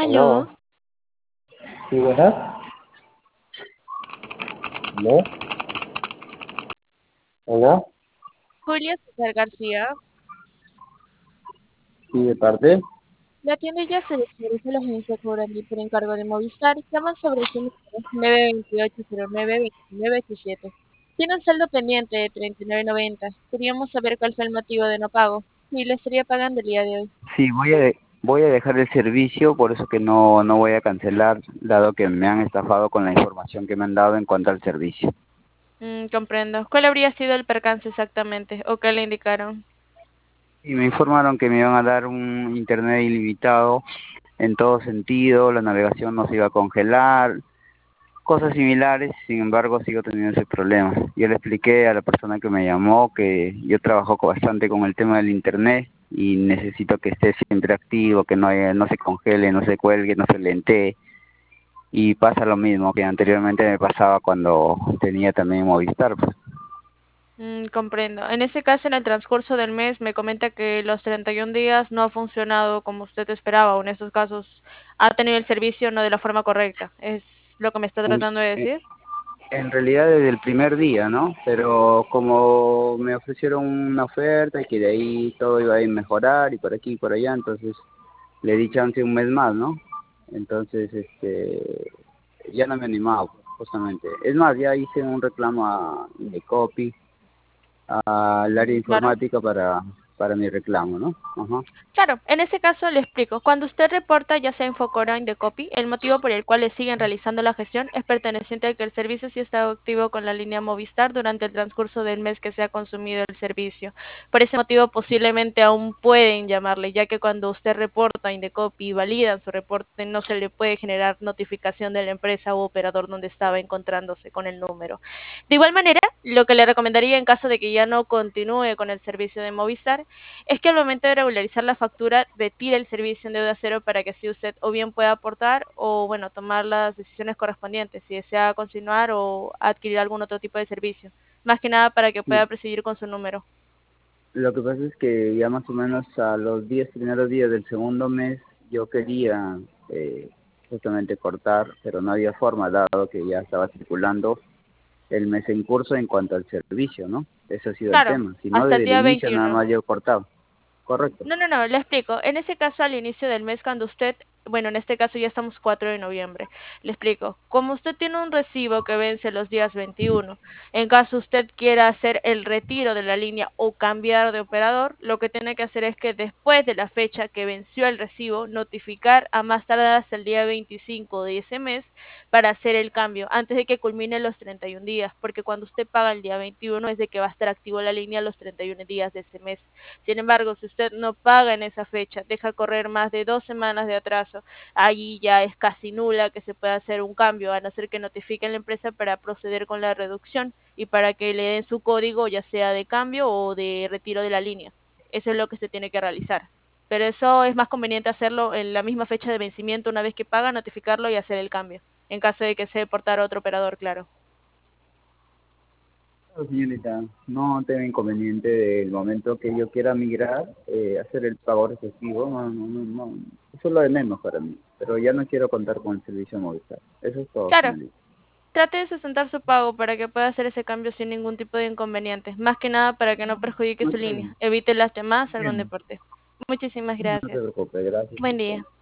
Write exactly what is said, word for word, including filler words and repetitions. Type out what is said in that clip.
Aló, Aló, sí, buenas. Aló, hola, Julia César García. sí, de parte. La tienda ya se despareció la agencia cobrando por encargo de Movistar. Llaman sobre su número nueve dos ocho cero nueve dos nueve ocho siete. Tiene un saldo pendiente de treinta y nueve noventa. Queríamos saber cuál fue el motivo de no pago. Y le estaría pagando el día de hoy. Sí, voy a, de- voy a dejar el servicio, por eso que no, no voy a cancelar, dado que me han estafado con la información que me han dado en cuanto al servicio. Mm, comprendo. ¿Cuál habría sido el percance exactamente? ¿O qué le indicaron? Y me informaron que me iban a dar un internet ilimitado en todo sentido, la navegación no se iba a congelar, cosas similares, sin embargo sigo teniendo ese problema. Yo le expliqué a la persona que me llamó que yo trabajo co- bastante con el tema del internet y necesito que esté siempre activo, que no, haya- no se congele, no se cuelgue, no se lentee. Y pasa lo mismo que anteriormente me pasaba cuando tenía también Movistar, pues. Mm, comprendo. En ese caso, en el transcurso del mes, me comenta que los treinta y un días no ha funcionado como usted esperaba, o en estos casos ha tenido el servicio no de la forma correcta. ¿Es lo que me está Uy, tratando de eh, decir? en realidad desde el primer día, ¿no? Pero como me ofrecieron una oferta y que de ahí todo iba a ir mejorar y por aquí y por allá, entonces le di chance un mes más, ¿no? Entonces, este, ya no me animaba, pues, justamente. Es más, ya hice un reclamo a, de copy al área Mm, claro. informática para, para mi reclamo, ¿no? Ajá. Claro, en ese caso le explico. Cuando usted reporta, ya sea Infocora o Indecopy, el motivo por el cual le siguen realizando la gestión es perteneciente a que el servicio sí está activo con la línea Movistar durante el transcurso del mes que se ha consumido el servicio. Por ese motivo, posiblemente aún pueden llamarle, ya que cuando usted reporta a Indecopy y validan su reporte, no se le puede generar notificación de la empresa u operador donde estaba encontrándose con el número. De igual manera, lo que le recomendaría en caso de que ya no continúe con el servicio de Movistar es que al momento de regularizar la factura retire el servicio en deuda cero para que así usted o bien pueda aportar o bueno, tomar las decisiones correspondientes si desea continuar o adquirir algún otro tipo de servicio. Más que nada para que Sí, pueda proseguir con su número. lo que pasa es que ya más o menos a los diez primeros días del segundo mes yo quería eh, justamente cortar, pero no había forma, dado que ya estaba circulando el mes en curso en cuanto al servicio, ¿no? Ese ha sido el Claro, tema. Si no, hasta el desde el día inicio nada veintiuno. más yo he cortado. Correcto. No, no, no, le explico. En ese caso, al inicio del mes, cuando usted, bueno, en este caso ya estamos cuatro de noviembre, le explico. Como usted tiene un recibo que vence los días veintiuno, en caso usted quiera hacer el retiro de la línea o cambiar de operador, lo que tiene que hacer es que después de la fecha que venció el recibo, notificar a más tardar hasta el día veinticinco de ese mes para hacer el cambio, antes de que culmine los treinta y un días, porque cuando usted paga el día veintiuno es de que va a estar activo la línea los treinta y uno días de ese mes. Sin embargo, si usted no paga en esa fecha, deja correr más de dos semanas de atraso, ahí ya es casi nula que se pueda hacer un cambio, a no ser que notifiquen a la empresa para proceder con la reducción y para que le den su código, ya sea de cambio o de retiro de la línea. Eso es lo que se tiene que realizar. Pero eso es más conveniente hacerlo en la misma fecha de vencimiento, una vez que paga, notificarlo y hacer el cambio, en caso de que se portara otro operador, claro. Claro, señorita, no tengo inconveniente del momento que yo quiera migrar, eh, hacer el pago efectivo, no, no, no, no, eso es lo de menos para mí, pero ya no quiero contar con el servicio Movistar. Eso es todo, Claro, señorita. trate de sustentar su pago para que pueda hacer ese cambio sin ningún tipo de inconveniente, más que nada para que no perjudique No su está línea. bien, Evite las llamadas a algún entiendo. deporte. Muchísimas No se gracias. preocupe, gracias. Buen día.